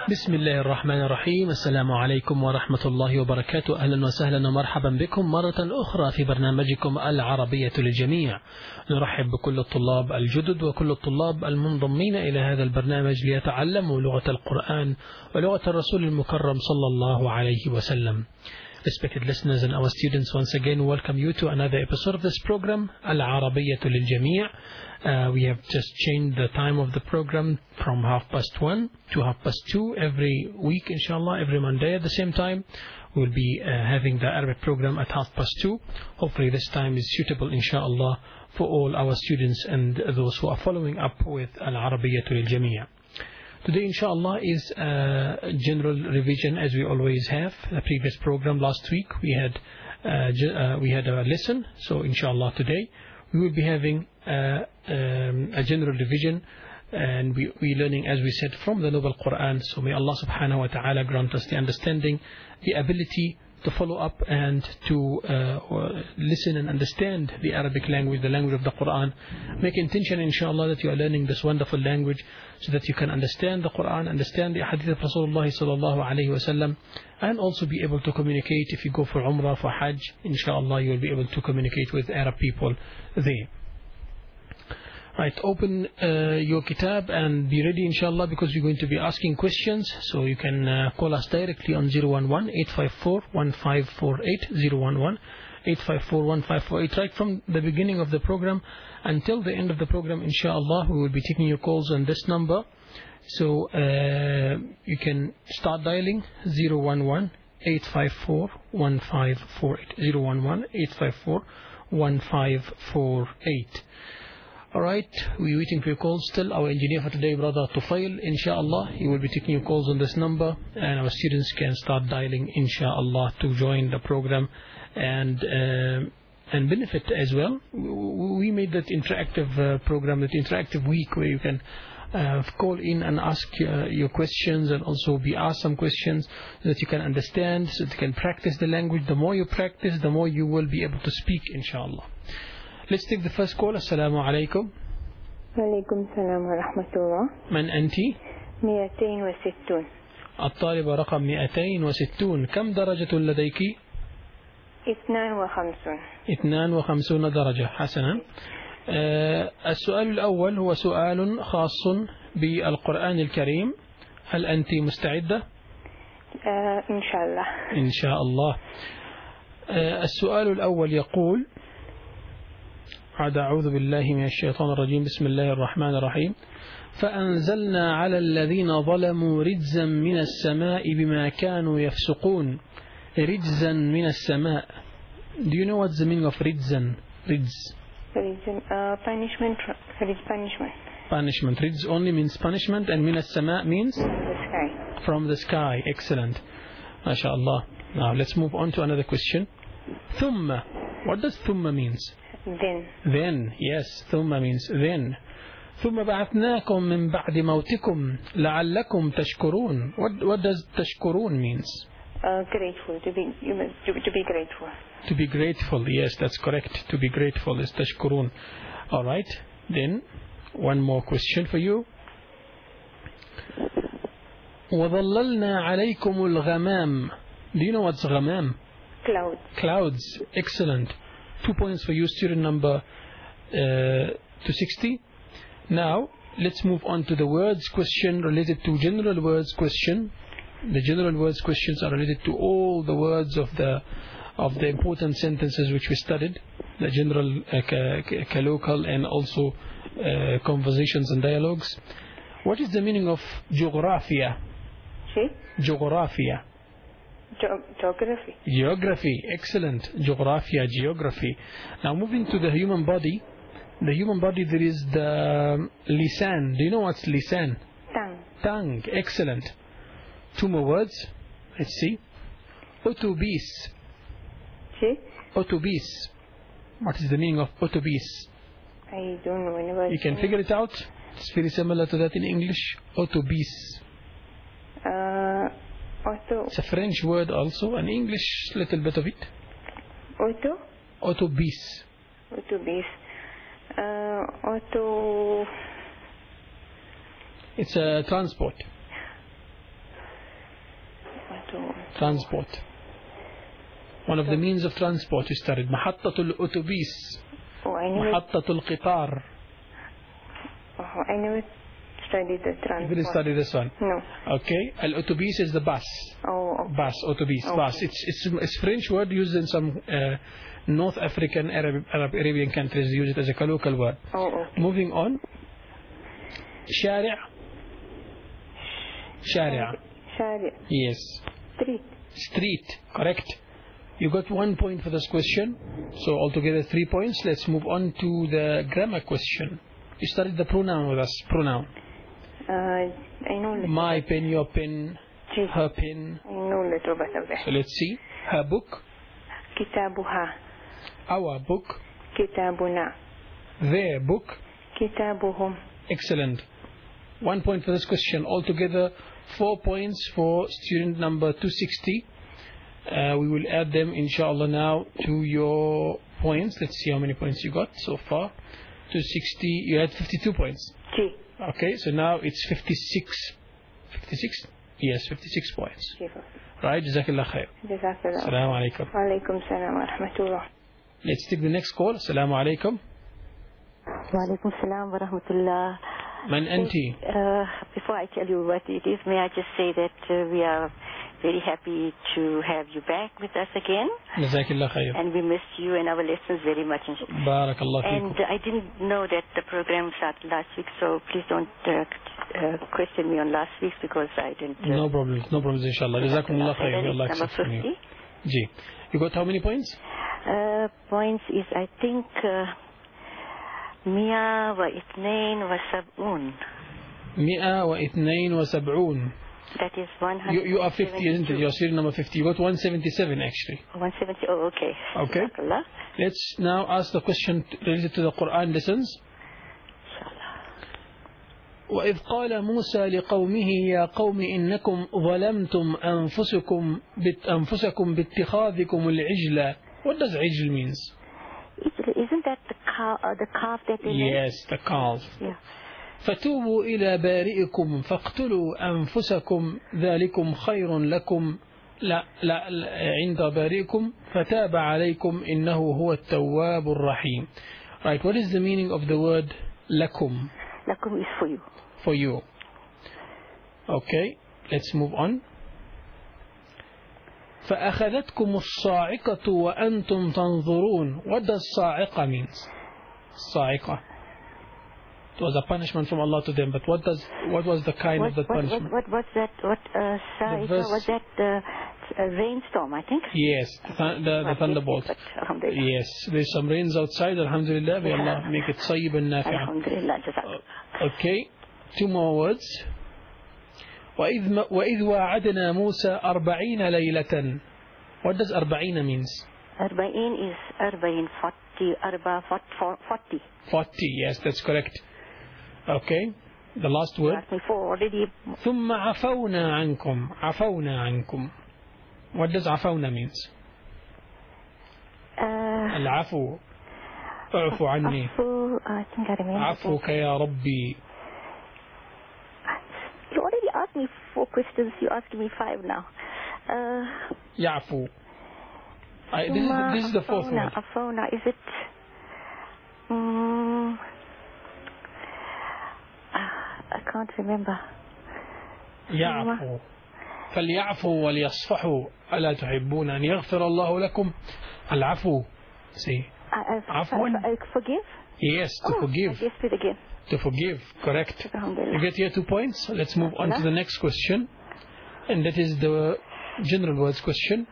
بسم الله الرحمن الرحيم. السلام عليكم ورحمة الله وبركاته. أهلا وسهلا ومرحبا بكم مرة أخرى في برنامجكم العربية للجميع. نرحب بكل الطلاب الجدد وكل الطلاب المنضمين إلى هذا البرنامج ليتعلموا لغة القرآن ولغة الرسول المكرم صلى الله عليه وسلم. Respected listeners and our students, once again welcome you to another episode of this program, العربية للجميع. We have just changed the time of the program from 1:30 to 2:30 every week, inshallah, every Monday at the same time. We'll be having the Arabic program at 2:30. Hopefully this time is suitable, inshallah, for all our students and those who are following up with Al-Arabiyyah lil-Jami'. Today, inshallah, is a general revision as we always have. The previous program last week we had a lesson, so inshallah today we will be having a general revision, and we learning, as we said, from the Noble Quran. So may Allah subhanahu wa ta'ala grant us the understanding, the ability to follow up and to listen and understand the Arabic language, the language of the Quran. Make intention, inshallah, that you are learning this wonderful language so that you can understand the Quran, understand the hadith of Rasulullah sallallahu alayhi wa sallam, and also be able to communicate. If you go for Umrah, for Hajj, inshallah, you will be able to communicate with Arab people there. Right, open your kitab and be ready, inshallah, because we're going to be asking questions. So you can call us directly on 011-854-1548, 011-854-1548, right from the beginning of the program until the end of the program, inshallah. We will be taking your calls on this number. So you can start dialing 011-854-1548, 011-854-1548. Alright, we're waiting for your calls still. Our engineer for today, brother Tufail, inshallah, he will be taking your calls on this number, and our students can start dialing, inshallah, to join the program and benefit as well. We made that interactive program, that interactive week, where you can call in and ask your questions, and also be asked some questions so that you can understand, so that you can practice the language. The more you practice, the more you will be able to speak, inshallah. Let's take the first call. Assalamu alaikum. وعليكم السلام ورحمة الله. من أنت؟ 260. الطالبة رقم 260. كم درجة لديك؟ 52 درجة. حسنا. السؤال الأول هو سؤال خاص بالقرآن الكريم. هل أنت مستعدة؟ إن شاء الله. إن شاء الله. السؤال الأول يقول: أعوذ بالله من الشيطان الرجيم. بسم الله الرحمن الرحيم. فأنزلنا على الذين ظلموا رجزا من السماء بما كانوا يفسقون. رجزا من السماء. Do you know what's the meaning of رجزا? رجز. Punishment. Punishment. رجز only means punishment, and من السماء means the sky. from the sky. Excellent. MashaAllah. Now let's move on to another question. ثم. What does ثم means? Then, yes, ثم means then. ثم بعثناكم من بعد موتكم لعلكم تشكرون. What does تشكرون means? Grateful, to be grateful. To be grateful, yes, that's correct. To be grateful is تشكرون. Alright, then one more question for you. وظللنا عليكم الغمام. Do you know what's غمام? Clouds. Excellent. 2 points for you, student number 260. Now, let's move on to the words question related to general words question. The general words questions are related to all the words of the important sentences which we studied, the general colloquial and also conversations and dialogues. What is the meaning of geographia? Geographia. Geography, excellent. Geography. Now moving to the human body. The human body, there is the lisan. Do you know what's lisan? Tongue, excellent. 2 more words. Let's see. Autobis. What is the meaning of autobis? I don't know. You can figure it out. It's very similar to that in English. Autobis. It's a French word also, an English little bit of it. Autobis. Auto. It's a transport. Transport. One of the means of transport you studied. محطة الأتوبيس. محطة القطار. I never studied the transport. You didn't study this one? No. Okay. Al-Utubis is the bus. Oh, okay. Bus, Autobis, Okay. bus. It's French word used in some North African, Arab, Arabian countries. They use it as a colloquial word. Oh, okay. Moving on. شارع. شارع. Sharia. Yes. Street. Street. Correct. You got 1 point for this question. So altogether 3 points. Let's move on to the grammar question. You studied the pronoun with us. Pronoun. I know little. My pen, your pen, Gee, her pen. I know little bit of So it. let's see. Her book. كتابها. Our book. كتابنا. Their book. كتابهم. Excellent. 1 point for this question. Altogether 4 points for student number 260. We will add them inshallah now to your points. Let's see how many points you got so far. 260. You had 52 points. Gee. Okay, so now it's 56. 56? Yes, 56 points. Right, Jazakallah khair. جزاك الله. Assalamu alaikum. وعليكم السلام ورحمة الله. Let's take the next call. Assalamu alaikum. Walaikum salam wa rahmatullah. Man anti? Before I tell you what it is, may I just say that we are very happy to have you back with us again. Jazakallah khair. And we missed you and our lessons very much. Barakallah And feekum. I didn't know that the program started last week, so please don't question me on last week because I didn't. No problems, no problems inshallah. Jazakumullah khair. And then Allah it's number accept from you. 50. Ji. You got how many points? Points is, I think, 172. 172. That is 100. You are 50, isn't it? You're serial number 50. You got 177 actually. 170. Oh, okay. Okay. Jazakallah. Let's now ask the question related to the Quran lessons. وإذ قال موسى لقومه يا قوم إنكم ظلمتم أنفسكم باتخاذكم العجل. What does عجل means? Isn't that the calf that they made? Yes, the calf. Yeah. فتوبوا إلى بارئكم فاقتلوا أنفسكم ذلكم خير لكم لا عند بارئكم فتاب عليكم إنه هو التواب الرحيم. Right, what is the meaning of the word لكم? Lakum is for you. For you. Okay, let's move on. فأخذتكم الصاعقة وأنتم تنظرون. What does صاعقة means? صاعقة. It was a punishment from Allah to them, but what was the kind of the punishment? What was that? Was that rainstorm, I think? Yes, the thunderbolt. Yes, there's some rains outside. Alhamdulillah, may Allah make it sayyib and nafi'ah. Alhamdulillah, jazakallah. Okay, 2 more words. وإذ وعدنا موسى 40 ليلة. What does 40 means? 40 is 40, 40. 40, yes, that's correct. Okay, the last word. Asked me for already. ثم عفونا عنكم. What does عفونا means? العفو. اعفو عني. I think I remember. عفوك يا ربي. You already asked me 4 questions. You're asking me 5 now. يعفو. This is the 4th one. Afona, is it? I can't remember. يعفو. فليعفوا وليصفحوا ألا تحبون أن يغفر الله لكم. العفو. See. عفوا. I forgive? Yes, to forgive. Yes, it again. To forgive, correct. You get here 2 points. Let's move on to the next question. And that is the general words question.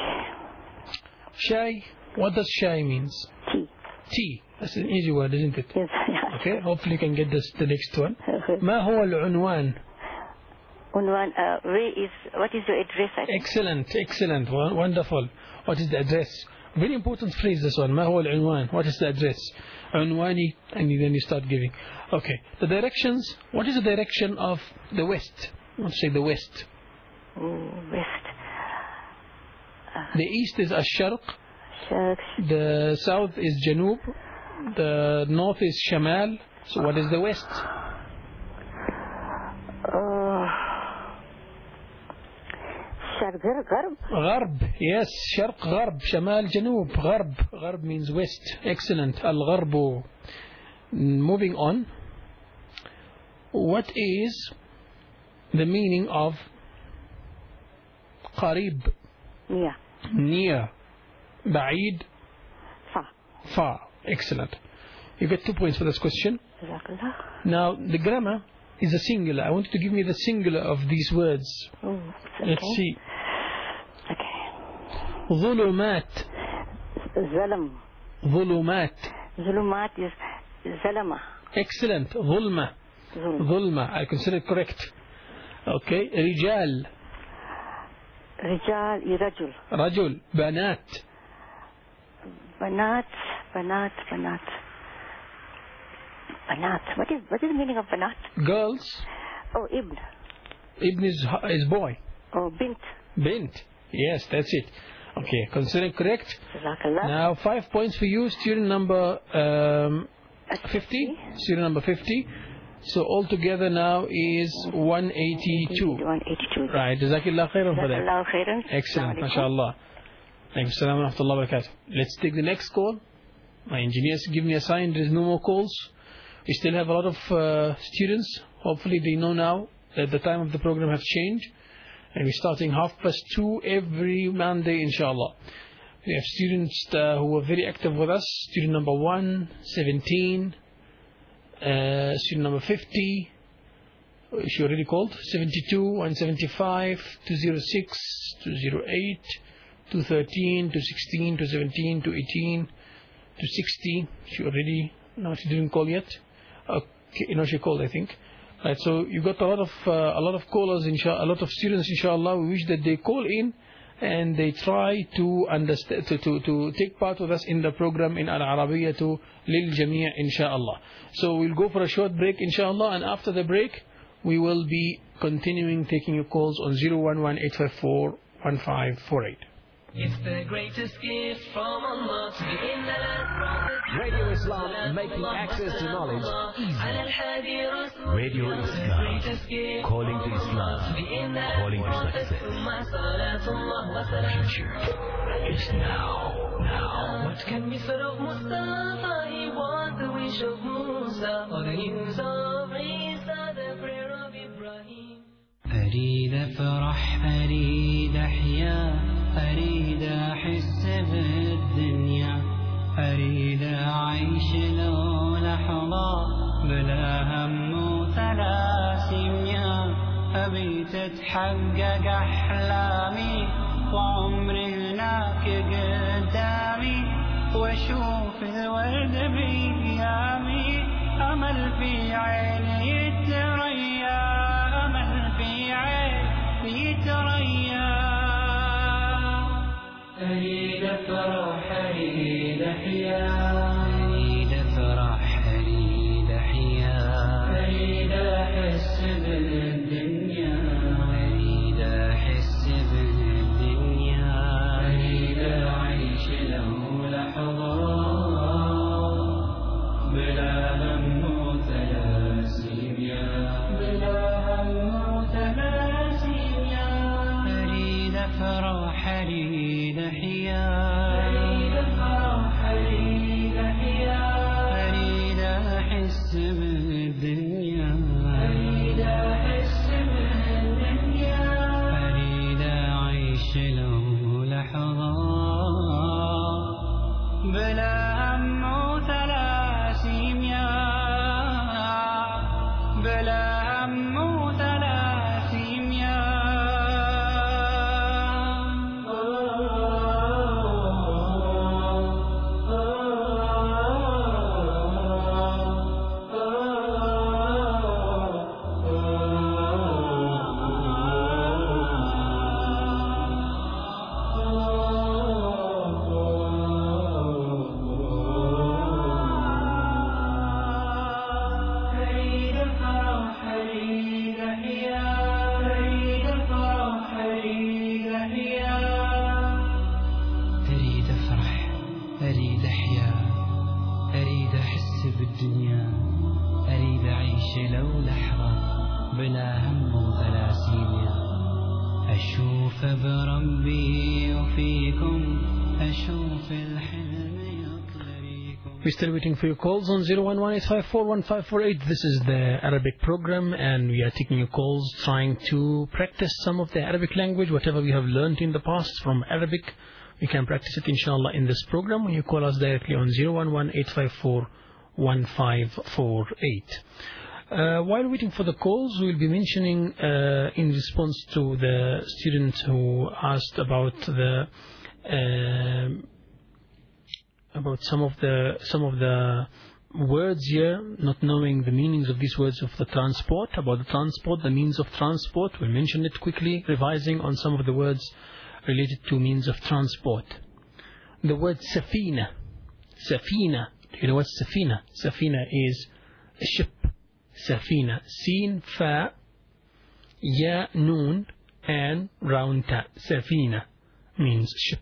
Shy. What does shy means? Tea. Tea. That's an easy word, isn't it? Yes. Okay, hopefully you can get the next one. ما هو العنوان? What is your address? I think? Excellent, wonderful. What is the address? Very important phrase this one. ما هو العنوان? What is the address? عنواني, and then you start giving. Okay, the directions. What is the direction of the west? Let's say the west. West. The east is الشرق. The south is جنوب. The north is شمال. So what is the west? شرق غرب. غرب. Yes, شرق غرب شمال جنوب غرب. غرب means west. Excellent. الغرب. Moving on. What is the meaning of قريب? Near. Near. بعيد. Far. Far. Excellent. You get 2 points for this question. Jazakallah. Now the grammar is a singular. I want you to give me the singular of these words. Oh, okay. Let's see. Okay. ظلمات. Zalam. ظلمات. Zulumat is zalama. Excellent. ظلمة. ظلمة. I consider it correct. Okay. رجال. Rijal, rajul. رجل. بنات. Banat. What is the meaning of banat? Girls. Oh, ibn. Ibn is boy. Oh, bint. Bint. Yes, that's it. Okay, consider it correct. Jazakallah. Now 5 points for you, student number 50. Student number 50. So altogether now is 182. 182. Right, Jazakillah khairan for that. Jazakallah khairan. Excellent, mashallah. Thank you, salam wa rahmatullahi wa barakatuh. Let's take the next call. My engineers give me a sign there is no more calls. We still have a lot of students. Hopefully they know now that the time of the program has changed. And we're starting 2:30 every Monday, inshallah. We have students who are very active with us. Student number 1, 17. Student number 50. She already called. 72, 175, 206, 208, 213, 216, 217, 218, 260. She already... No, she didn't call yet. Okay, no, she called, I think. Right, so you got a lot of callers, a lot of students, inshallah. We wish that they call in and they try to understand, to take part with us in the program in Al-Arabiyyatu Lil Jamii', inshallah. So we'll go for a short break, inshallah, and after the break, we will be continuing taking your calls on 011-854-1548. It's the greatest gift from Allah to be in the land. Radio Islam, making access to knowledge easy. Radio Islam, calling to Islam, calling to success. Future is now. What can we say of Mustafa? He was the wish of Musa, or the news of Isa, the prayer of Ibrahim. أريد أفرح أريد أحيا أريد أحس بالدنيا أريد أعيش لو لحظة بلا هم وثلاثمية أبي تتحقق أحلامي وعمري هناك قدامي وأشوف الورد بأيامي أمل في عيني يتريا أمل في عيني يتريا أريد أفرح أريد أحيا أريد أفرح أريد أحيا أريد أحس بالدنيا أريد أحس بالدنيا أريد أعيش له لحظة بلا هم وثلاثمية بلا هم وثلاثمية أريد أفرح أريد أحيا أريد أفرح أريد أحيا أريد أحس بالدنيا أريد أحس بالدنيا أريد أعيش له لحظة بلا هم وثلاثمية بلا هم وثلاثمية أشوف بربي وفيكم أشوف الحلم يطريكم. We're still waiting for your calls on 011-854-1548. This is the Arabic program, and we are taking your calls, trying to practice some of the Arabic language. Whatever we have learned in the past from Arabic, we can practice it, inshallah, in this program when you call us directly on 011-854-1548. While waiting for the calls, we'll be mentioning in response to the student who asked about the about some of the words here, not knowing the meanings of these words of the transport, about the transport, the means of transport. We'll mention it quickly, revising on some of the words related to means of transport. The word safina. Safina. Do you know what safina? Safina is a ship. Safina. Sin, fa, ya, noon, and round ta. Safina means ship.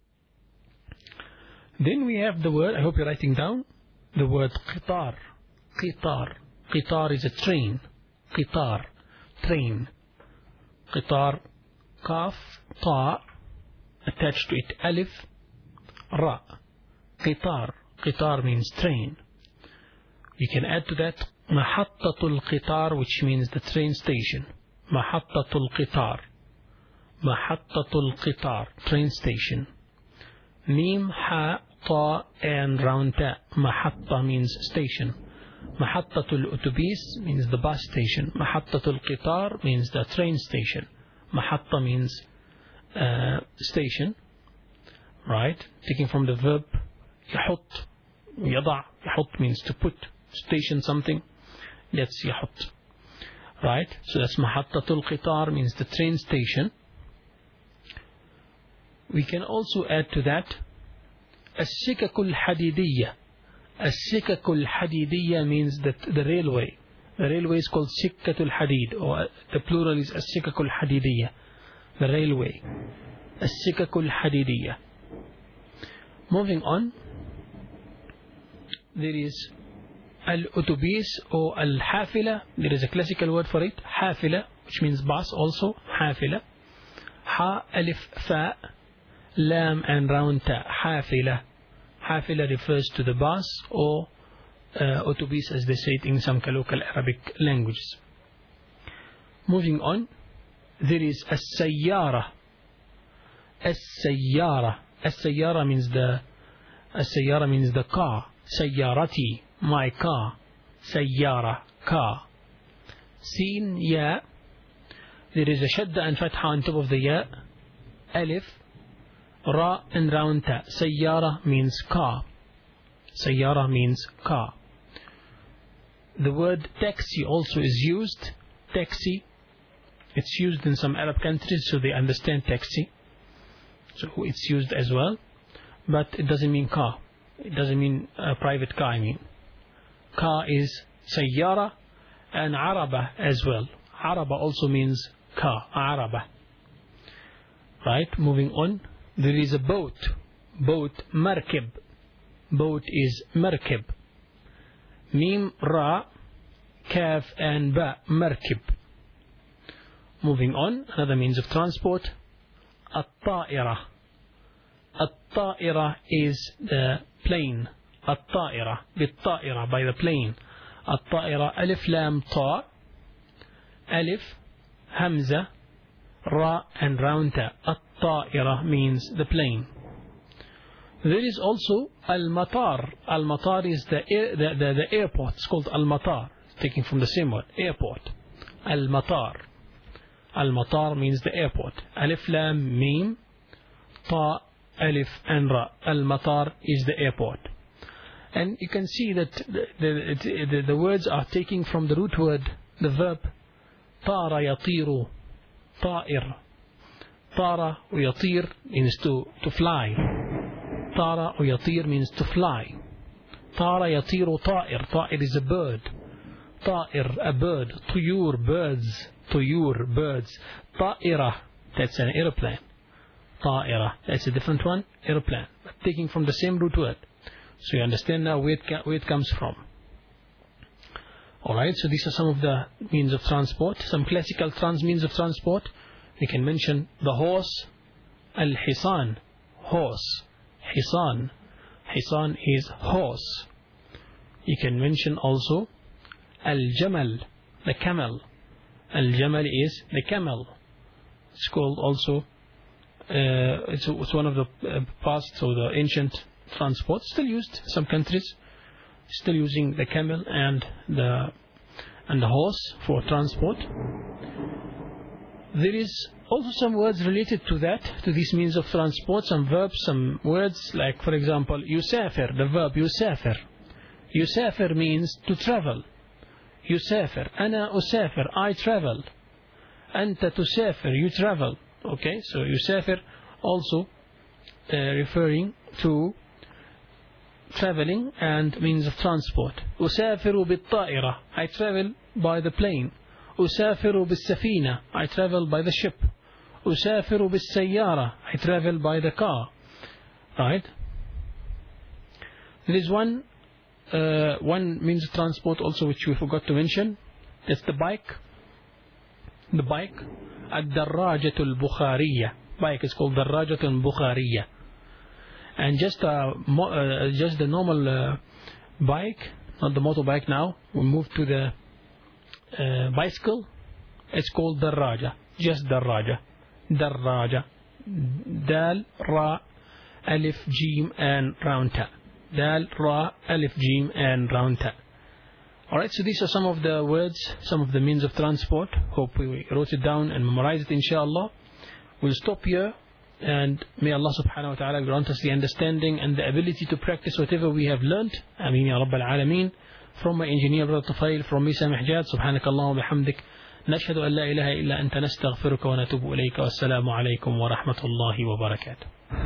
Then we have the word, I hope you're writing down, the word qitar. Qitar. Qitar is a train. Qitar. Train. Qitar. Kaf, ta, attached to it alif, ra. Qitar. Qitar means train. You can add to that mahattatul qitar, which means the train station. Mahattatul qitar. Mahattatul qitar, train station. Mim, ha, ta, and round ta. Mahatta means station. Mahattatul utubis means the bus station. Mahattatul qitar means the train station. Mahatta means station. Right? Taking from the verb yahut. Yada. Yahut means to put. Station something. That's yahut. Right? So that's mahattatul qitar, means the train station. We can also add to that as-sikakul hadidiyya. As-sikakul hadidiyya means that the railway. The railway is called sikkatul hadid, or the plural is as-sikakul hadidiyya. The railway. As-sikakul hadidiyya. Moving on, there is al-utubis or al-hafila. There is a classical word for it, hafila, which means bus also, hafila. Ha, alif, fa, lam, and round ta, hafila. Hafila refers to the bus or utubis, as they say it in some colloquial Arabic languages. Moving on, there is as-sayyara. As-sayyara. As-sayyara means the car. Sayyarati, my car. Sayyara, car. Sin, ya. There is a shadda and fatha on top of the ya. Alif, ra, and round ta. Sayyara means car. Sayyara means car. The word taxi also is used. Taxi. It's used in some Arab countries, so they understand taxi. So it's used as well. But it doesn't mean car. It doesn't mean a private car, I mean. Car is sayyara and araba as well. Araba also means car. Araba. Right? Moving on. There is a boat. Boat, markib. Boat is markib. Mim, ra, kaf, and ba, markib. Moving on. Another means of transport. At-ta'ira. At-ta'ira is the plane. At-ta'ira. Bit-ta'ira, by the plane. At-ta'ira. Alif, lam, ta. Alif, hamza, ra, and round ta. At-ta'ira means the plane. There is also al-matar. Al-matar is the airport. It's called al-matar. Taken from the same word, airport. Al-matar. Al-matar means the airport. Alif, lam, mim, ta, alif, and ra. Al-matar is the airport. And you can see that the words are taking from the root word, the verb tara yatiru, ta'ir. Tara or yatir means to fly. Tara or yatir means to fly. Tara yatiru ta'ir. Ta'ir is a bird. Ta'ir, a bird. Tuyur, birds. Tuyur, birds. Ta'ira, that's an airplane. Ta'ira, that's a different one, airplane. But taking from the same root word. So you understand now where it comes from. Alright, so these are some of the means of transport. Some classical means of transport. We can mention the horse, al-hisan, horse, hisan. Hisan is horse. You can mention also al-jamal, the camel. Al-jamal is the camel. It's called also, it's one of the past or the ancient transports, still used. Some countries still using the camel and the horse for transport. There is also some words related to that, to these means of transport, some verbs, some words, like for example, yusafir, the verb yusafir. Yusafir means to travel. Yusafir, ana usafir, I travel. Anta tusafir, you travel. Okay, so yusafir also referring to traveling and means of transport. Usafiru bit-ta'ira, I travel by the plane. Usafiru bis-safina, I travel by the ship. Usafiru bis-sayyara, I travel by the car. Right? There is one means of transport also which we forgot to mention. It's the bike. The bike, ad-darrajatul bukhariya. Bike is called darrajatul bukhariya. And just the normal bike, not the motorbike now. We move to the bicycle. It's called darraja. Just darraja. Darraja. Dal, ra, alif, jim, and round ta. Dal, ra, alif, jim, and round ta. Alright, so these are some of the words, some of the means of transport. Hope we wrote it down and memorized it, inshallah. We'll stop here, and may Allah subhanahu wa ta'ala grant us the understanding and the ability to practice whatever we have learned. Ameen ya Rabbal Alameen. From my engineer brother Tufail, from me Samih Jad, subhanakallah wa bihamdik. Nashhadu an la ilaha illa anta nastaghfiruka wa natubu ilayka. Wassalamu alaykum wa rahmatullahi wa barakatuh.